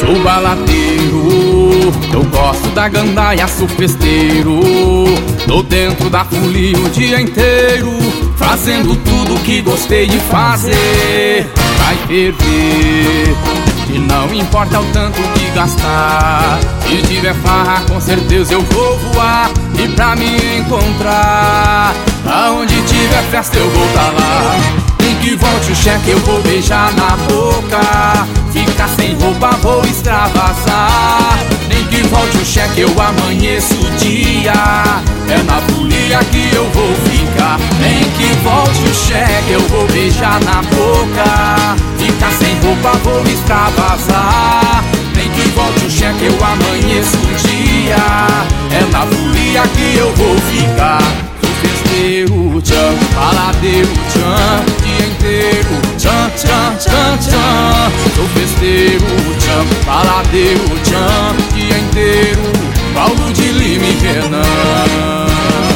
Sou baladeiro, eu gosto da gandaia, sou festeiro. Tô dentro da folia o dia inteiro, fazendo tudo que gostei de fazer. Vai ferver, e não importa o tanto que gastar. Se tiver farra, com certeza eu vou voar. E pra me encontrar, aonde tiver festa eu vou tá lá. Nem que volte o cheque eu vou beijar na boca. Ficar sem roupa vou extravasar. Nem que volte o cheque eu amanheço o dia. É na folia que eu vou ficar. Nem que volte o cheque eu vou beijar na boca. Ficar sem roupa vou extravasar. Nem que volte o cheque eu amanheço o dia. É na folia que eu vou ficar. Sou festeiro, tchan, baladeiro, tchan, dia inteiro, tchan, tchan, tchan, tchan. Sou festeiro, tchan, baladeiro, tchan, dia inteiro, Paulo de Lima e Renan.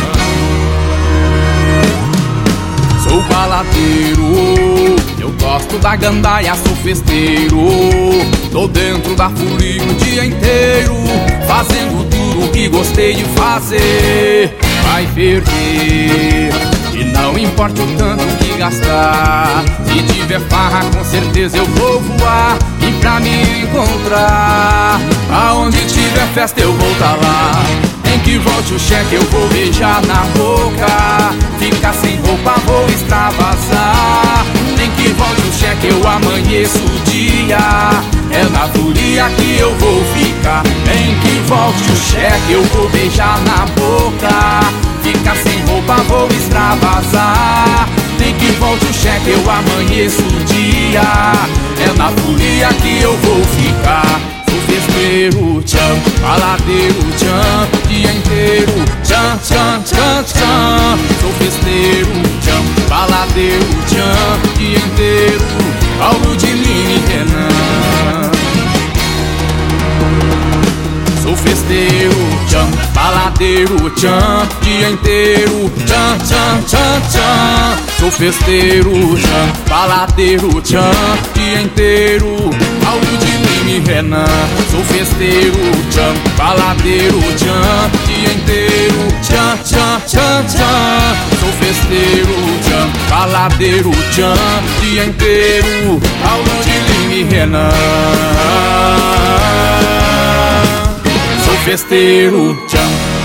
Sou baladeiro, eu gosto da gandaia, sou festeiro. Tô dentro da folia o dia inteiro, fazendo tudo o que gostei de fazer. Vai ferver, e não importa o tanto que gastar. Se tiver farra, com certeza eu vou voar. E pra me encontrar, aonde tiver festa eu vou tá lá. Nem que volte o cheque eu vou beijar na boca. Ficar sem roupa vou extravasar. Nem que volte o cheque eu amanheço o dia. É na folia que eu vou ficar. Nem que volte o cheque eu vou beijar na boca. Ficar sem roupa vou extravasar. Nem que volte o cheque eu amanheço o dia. É na folia que eu vou ficar. Sou festeiro, tchan, baladeiro, tchan, dia inteiro, tchan, tchan, tchan, tchan. Sou festeiro, tchan, baladeiro, tchan, dia inteiro, Paulo de Lima e Renan. Sou festeiro, tchan, baladeiro, tchan, dia inteiro, tchan, tchan, tchan, tchan. Sou festeiro, tchan, baladeiro, tchan, dia inteiro, Paulo de Lima e Renan. Sou festeiro, tchan, baladeiro, tchan, dia inteiro, tchan, tchan, tchan, tchan. Sou festeiro, tchan, baladeiro, tchan, dia inteiro, Paulo de Lima e Renan. Sou festeiro, tchan,